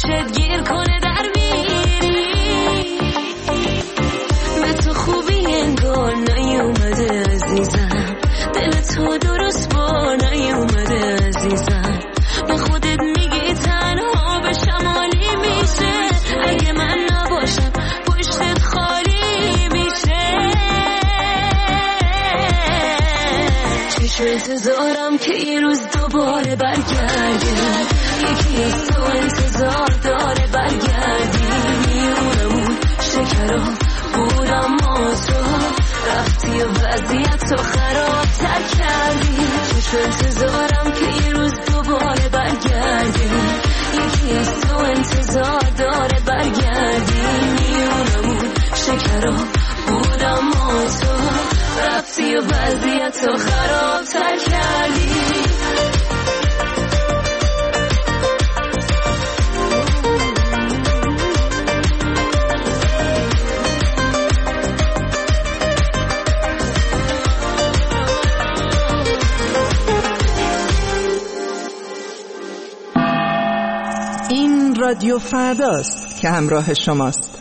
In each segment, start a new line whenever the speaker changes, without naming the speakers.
چشت گیر کنه در میری. به تو خوبی انگار نیومده عزیزم، دل تو درست با نیومده عزیزم. به خودت میگی تنها به شمالی میشه، اگه من نباشم پشتت خالی میشه. چشم انتظارم که یه روز دوباره برگردی، یکی از تو انتظار داره برگردی. میونمون شکرا بود اما تو رفتی و وضعیت تو خراب تر کردی. چشم انتظارم که یه روز دوباره برگردی، یکی از تو انتظار داره برگردی. میونمون شکرا بود اما تو رفتی و وضعیت تو خراب تر کردی.
این رادیو فرداست که همراه شماست.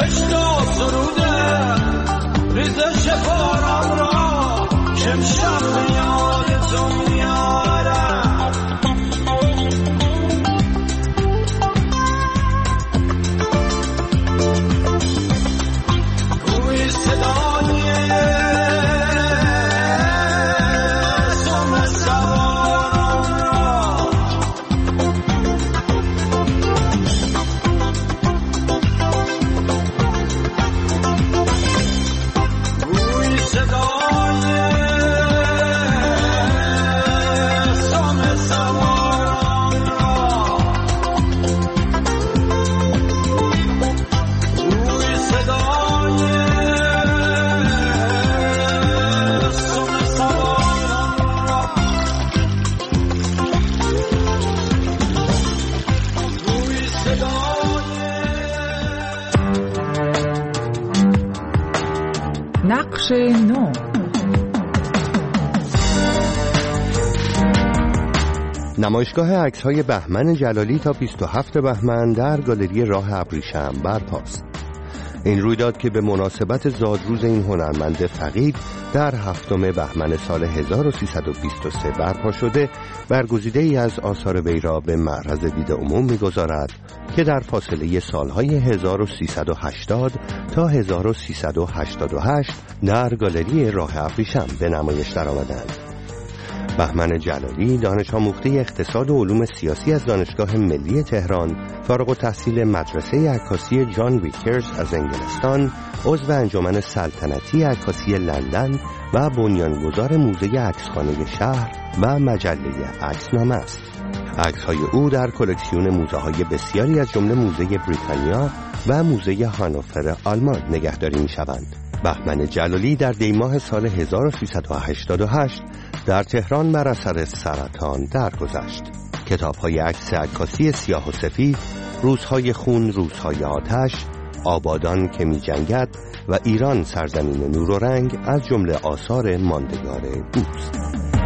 بهشت و سروده ریزش باران را که امشب به یاد تو میارم گوی صدای سم سواران را گوی صدای سم سواران را گوی صدای سم سواران را گوی صدای
نقش نو.
نمایشگاه عکس‌های بهمن جلالی تا 27 بهمن در گالری راه ابریشم برپاست. این رویداد که به مناسبت زادروز این هنرمند فقید در 7 بهمن سال 1323 برپا شده، برگزیده ای از آثار وی را به معرض دید عموم می‌گذارد که در فاصله سالهای 1380 تا 1388 در گالری راه ابریشم به نمایش درآمدند. بهمن جلالی دانش آموخته اقتصاد و علوم سیاسی از دانشگاه ملی تهران، فارغ التحصیل مدرسه عکاسی جان ویکرز از انگلستان، عضو انجمن سلطنتی عکاسی لندن و بنیانگذار موزه عکسخانه شهر و مجله عکسنامه است. عکس‌های او در کلکسیون موزه‌های بسیاری از جمله موزه بریتانیا و موزه هانوفر آلمان نگهداری می‌شوند. بهمن جلالی در دیماه سال 1388 در تهران بر اثر سرطان درگذشت. کتاب‌های عکس عکاسی سیاه و سفید، روزهای خون، روزهای آتش، آبادان که می جنگد و ایران سرزمین نور و رنگ از جمله آثار ماندگار اوست.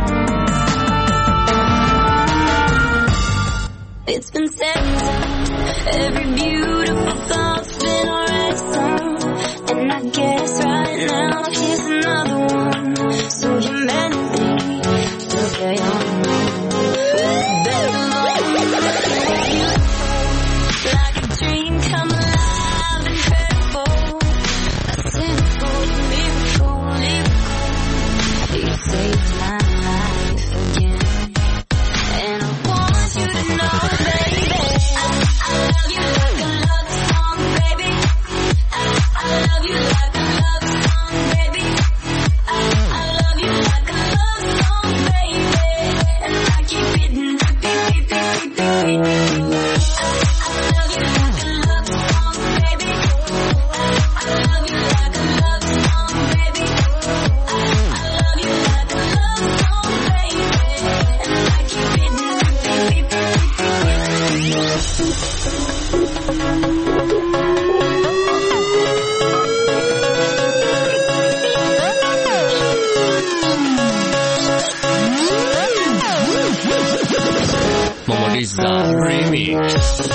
It's been said every beautiful thought's been already sung, and I guess right now here's another one. So humanity, still carry on. Like a dream come alive, incredible, a simple miracle. You saved my life again, and I want you to know, baby, I love you like a love song, baby. I love you like a love song, baby. I love you like a love song, baby. And I keep hitting repeat. I love you like a love song, baby. I love you like a love song, baby. I love you like a love song, baby. And I keep hitting repeat.
Momoliza Remix.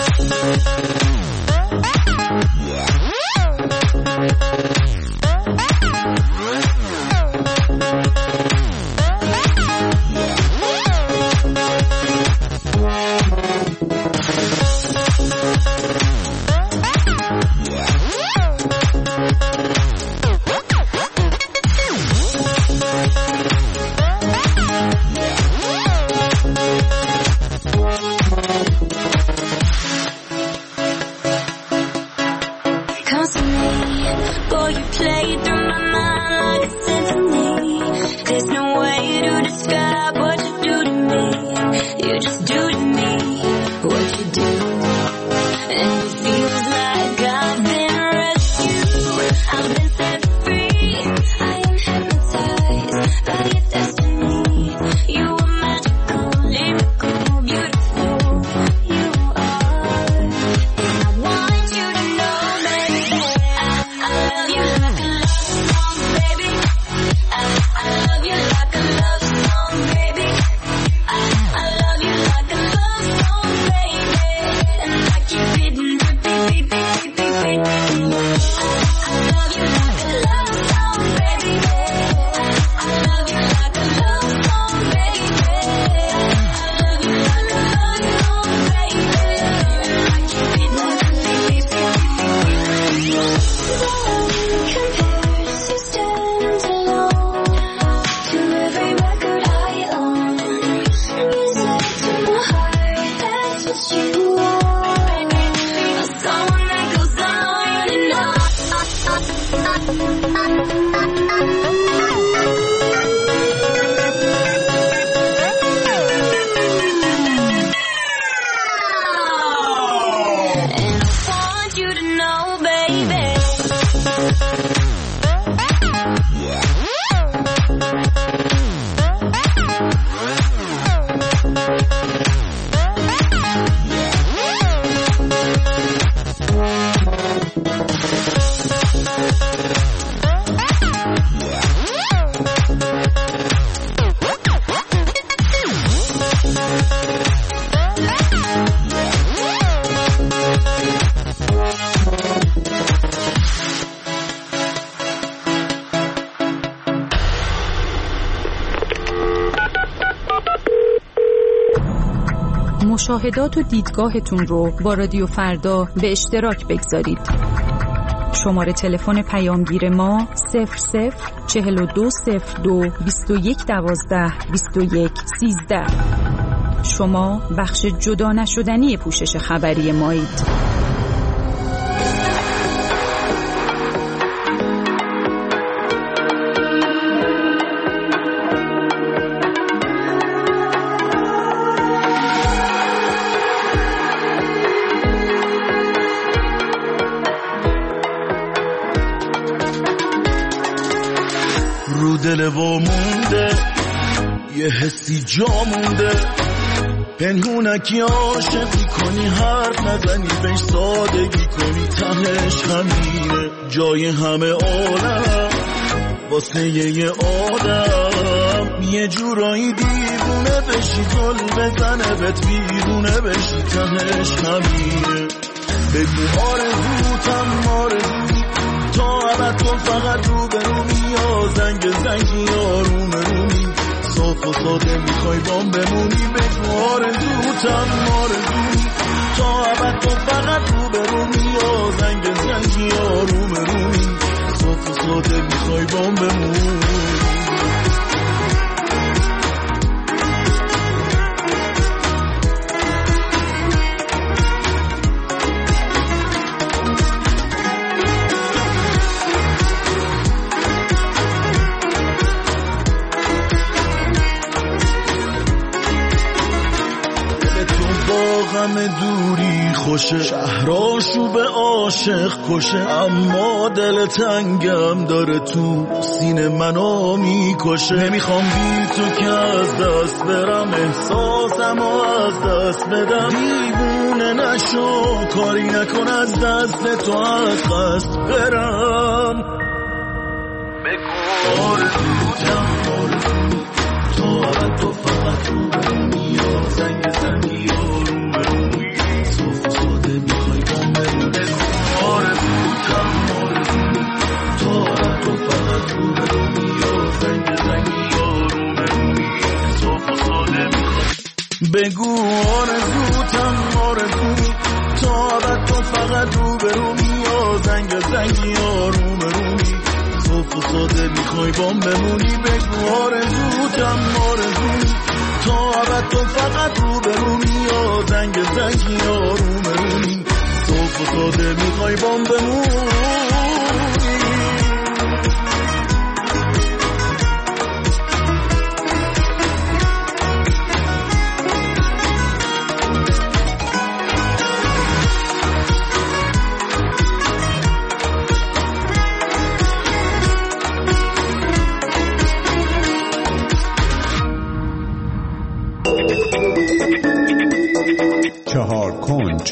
Boy, you play through my mind like a symphony. There's no way to describe what you do to me. You just do to me what you do, and it feels like I've been rescued. I've been set free. I am hypnotized by your destiny. You are magical, lyrical, beautiful. You are, and I want you to know, baby, I love you like a love
مشاهدات و دیدگاهتون رو با رادیو فردا به اشتراک بگذارید. شماره تلفن پیامگیر ما 00420221122113. شما بخش جدا نشدنی پوشش خبری مایید.
رو دل و مونده یه حسی جا مونده، پنهونکی عاشقی کنی حرف نزنی بهش سادگی کنی، تهش همینه جای همه عالم واسه یه آدم، یه جورایی دیوونه بشی گل بزنه بهت بیرونه بشی، تهش همینه. بگو آرزوتم آرزو تا ابد تو فقط رو به رومی، یا زنگ زنگی آروم رومی، صاف و ساده میخوای بام بمونی. بگو آرزوتم آرزو تا ابد تو فقط رو به رومی، یا زنگ زنگی آروم رومی، صاف و ساده میخوای بام بمونی. غم دوری خوشه، شهراشو به عاشق کشه، اما دل تنگم داره تو سینه منو میکشه. نمیخوام بی تو که از دست برم، احساسم از دست بدم، دیوونه نشو کاری نکن از دست تو از قصد برم. بگو آرزوتم آرزو تا ابد تو فقط رو برمی، یا زنگ زنگی آروم رومی، صاف و ساده میخوای بام بمونه. آرزوتم آرزو تا ابد تو فقط رو برمی، یا زنگ زنگی آروم رومی، صاف و ساده میخوای. بگو آرزوتم آرزو تا ابد تو فقط رو برمی، یا زنگ زنگی آروم رومی، صاف و ساده میخوای بام بمونی. بگو آرزوتم آرزو تا ابد تو فقط رو برومی، یا زنگ زنگی آروم رومی، صاف و ساده میخوای بام بمونی.
چهار کنج.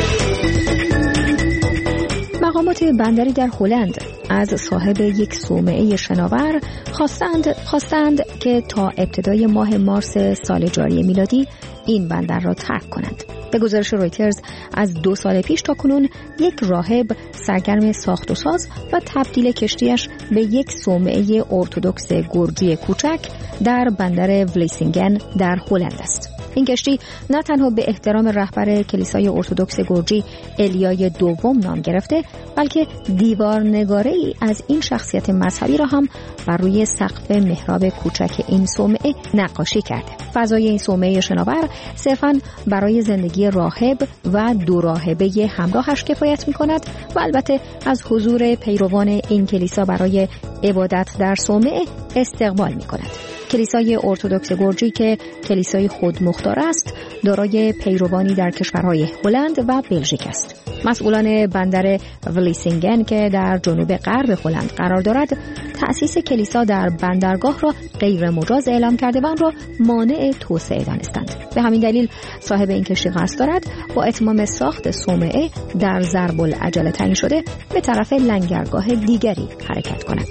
مقامات بندری در هلند از صاحب یک صومعه شناور خواستند که تا ابتدای ماه مارس سال جاری میلادی این بندر را ترک کنند. به گزارش رویترز از 2 سال پیش تا کنون یک راهب سرگرم ساخت و ساز و تبدیل کشتیش به یک صومعه ارتدوکس گرجی کوچک در بندر ولیسینگن در هلند است. این کشتی نه تنها به احترام رهبر کلیسای ارتدوکس گرجی الیای دوم نام گرفته، بلکه دیوار نگاره‌ای از این شخصیت مذهبی را هم بر روی سقف محراب کوچک این صومعه نقاشی کرده. فضای این صومعه شناور صرفاً برای زندگی راهب و 2 راهبه همراهش کفایت می‌کند و البته از حضور پیروان این کلیسا برای عبادت در صومعه استقبال می‌کند. کلیسای ارتدوکس گرجی که کلیسای خودمختار است، دارای پیروانی در کشورهای هلند و بلژیک است. مسئولان بندر ولیسینگن که در جنوب غرب هلند قرار دارد، تأسیس کلیسا در بندرگاه را غیر مجاز اعلام کرده و آن را مانع توسعه دانستند. به همین دلیل صاحب این کشتی قصد دارد با اتمام ساخت صومعه در ضرب العجله تعیین شده به طرف لنگرگاه دیگری حرکت کند.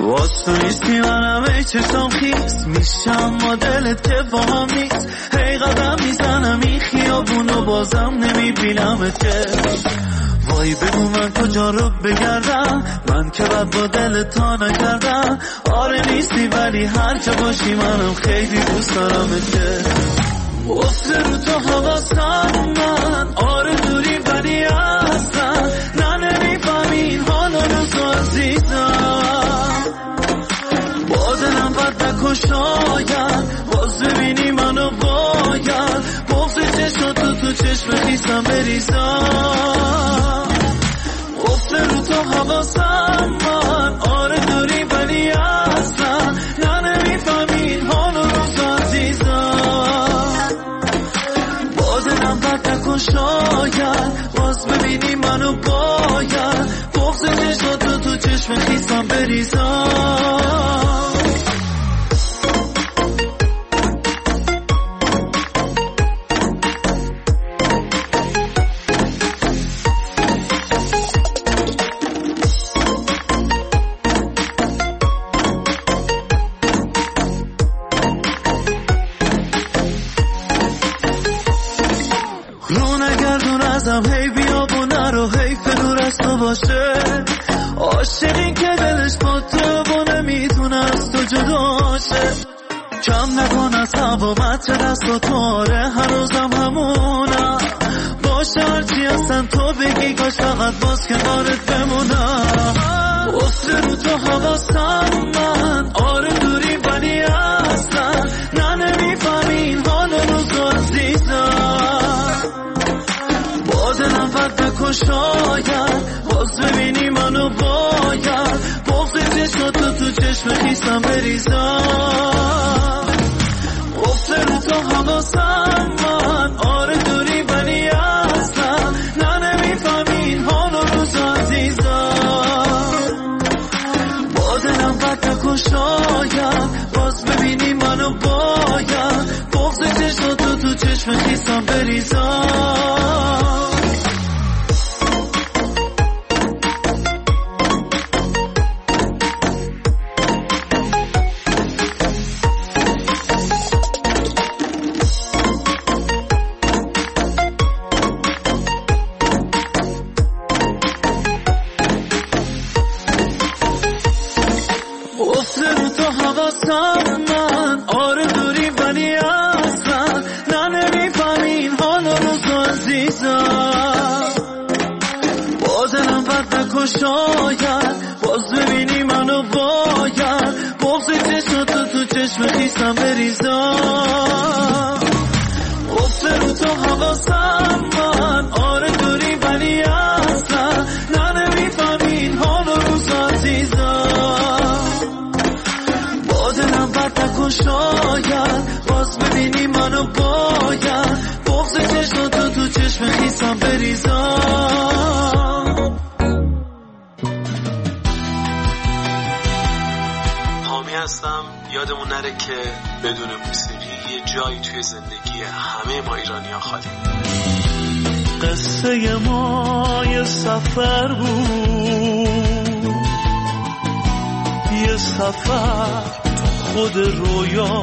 واسه نیستی منم ای چشم خیس میشم ما دلت که با هم نیست هی قدم میزنم این خیابونو بازم نمیبینمت که وای بگو من کجا رو بگردم من که بد با دلت تا نکردم آره نیستی ولی هر جا باشی منم خیلی دوست دارمت که افته رو تو حواسم من آره دوری ولی اصلا نه نمیفهمین حالا روزو عزیزم با دلم بد نکن شاید باز ببینی منو باید بغض چشماتو تو چشم خیسم بریزم افته رو تو حواسم من آره دوری ولی اصلا نه نمیفهمین حالا روزو عزیزم با دلم بد نکن شاید باز ببینی منو باید بغض چشماتو تو چشم خیسم بریزم هی بیا و نرو حیف دور از تو باشه عاشقی که دلش با تو و نمیتونه از تو جداشه کم نکن از هوامت دست و تاره هر روزم همونم باشه هرچی هستن تو بگی کاش فقط باز کنارت بمونم افته رو تو حواسم من آره دوری ولی اصلا نه نمیفهمین حالا روزو عزیزم با دلم بد نکن شاید باز ببینی منو باید بغض چشماتو تو چشم خیسم بریزم افته رو تو حواسم من آره دوری ولی اصلا نه نمیفهمین حالا روزو عزیزم با دلم بد نکن شاید باز ببینی منو باید بغض چشماتو تو چشم خیسم بریزم شاید باز ببینی منو باید بغض چشماتو تو چشم خیسم بریزم افته رو تو حواسم من آره دوری ولی اصلا نه نمیفهمین حالا روز عزیزم با دلم بد نکن شاید باز ببینی منو باید بغض چشماتو تو چشم خیسم بریزم
هستم یادمون نره که بدون موسیقی یه جایی توی زندگی همه ما ایرانی‌ها خالی.
قصه ما یه سفر بود یه سفر خود رویا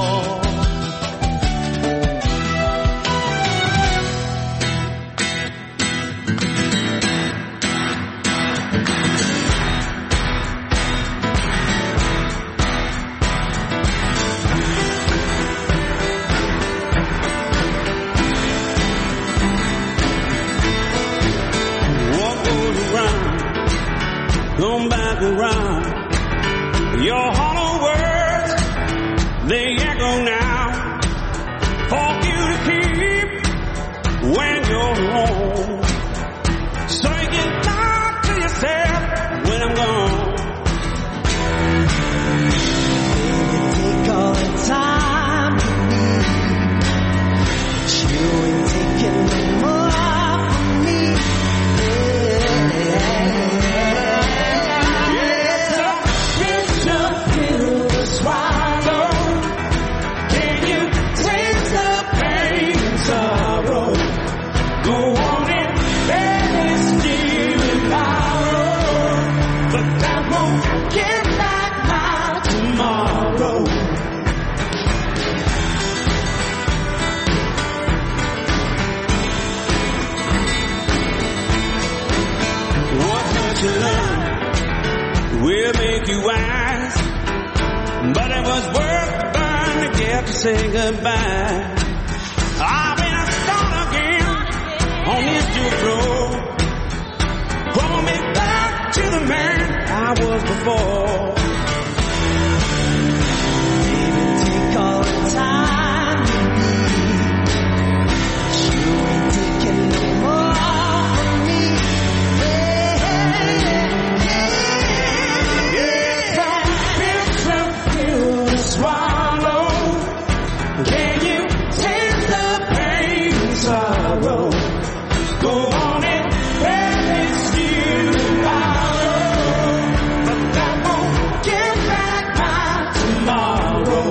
Come back around. Your hollow words, they echo now. For you to keep when you're home. So you can talk to yourself when I'm gone. Take all the time you need. But you ain't taking no more from me. to learn will make you wise, but it was worth the burn to get to say goodbye. I've been a start again on this dual road, pull me back to the man I was before. Baby, take all the time you need. You ain't taking no more from me. Yeah, some pill to swallow. Can you take the pain and sorrow? Go on and it's you tomorrow, but that won't get back by tomorrow.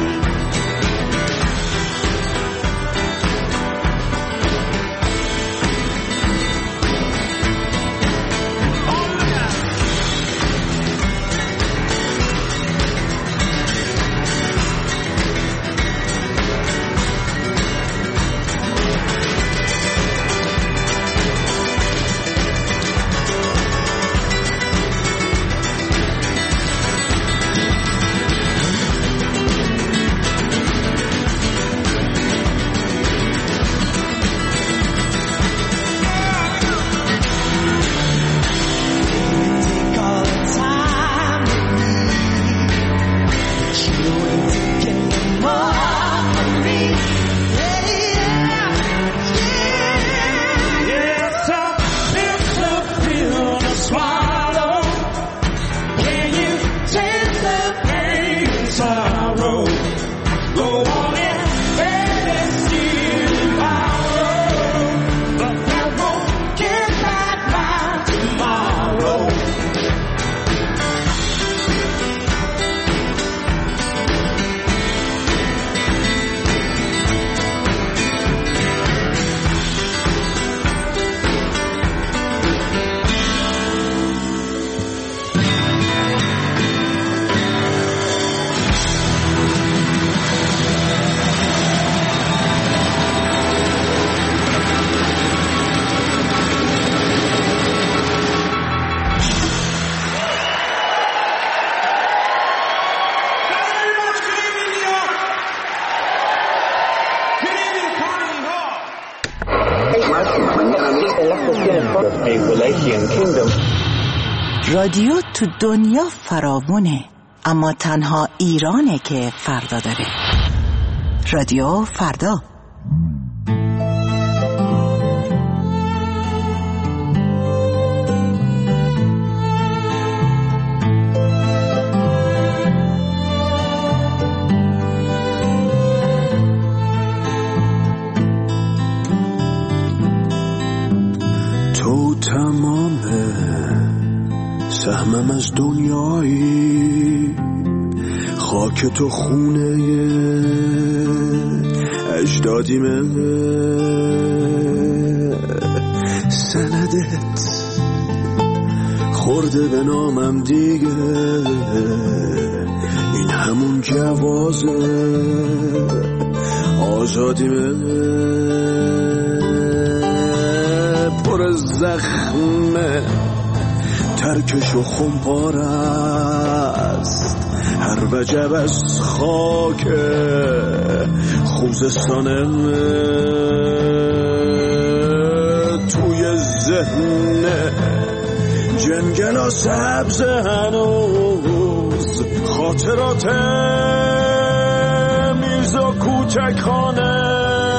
رادیو تو دنیا فراوونه، اما تنها ایرانه که فردا داره. رادیو فردا.
تو تمامه سهمم از دنیایی، خاک تو خونه اجدادیمه، سندت خورده به نامم دیگه، این همون جوازه آزادیمه، پر زخمه ترکش و خمپار است، هر وجب از خاک خوزستانه، توی ذهن جنگل سبز هنوز خاطرات میرزا کوچک خانه.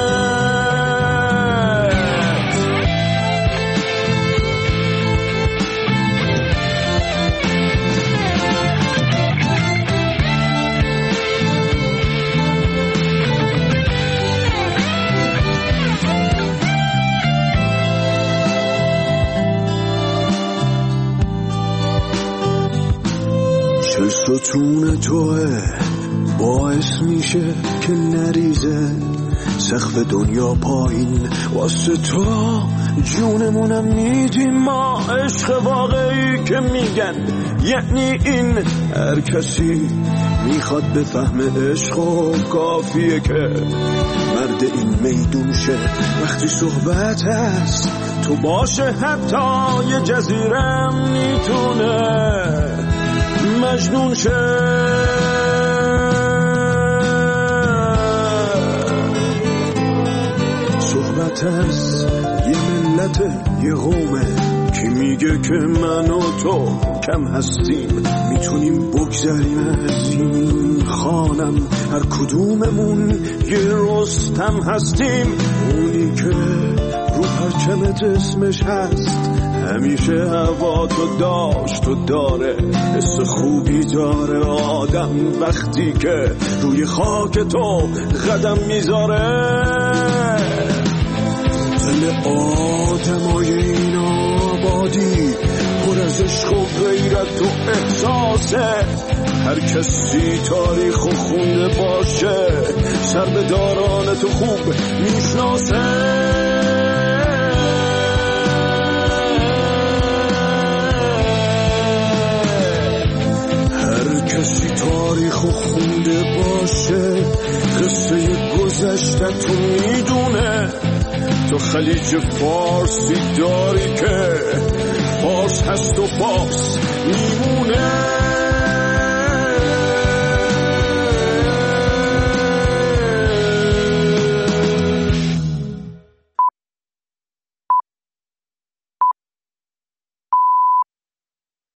ستون توه باعث میشه که نریزه سقف دنیا پایین، واسه تو جونمونم میدیم ما، عشق واقعی که میگن یعنی این، هر کسی میخواد بفهمه عشق و کافیه که مرد این میدون شه، وقتی صحبت هست
تو باشه حتی یه جزیرم میتونه مجنون شه. صحبت از یه ملت یه قومه که میگه که من و تو کم هستیم، میتونیم بگذریم از این خانم، هر کدوممون یه رستم هستیم. اونی که رو پرچمت اسمش هست، همیشه هوا تو داشت و داره، حس خوبی داره آدم وقتی که روی خاک تو قدم میذاره. دل آدمای این آبادی پر از عشق و غیرت و احساسه، هر کسی تاریخ و خونده باشه سر به داران تو خوب میشناسه. هر کسی تاریخ و خونده باشه قصه گذشته تو میدونه. تو خلیج فارسی داری که فارس هست و فارس میمونه.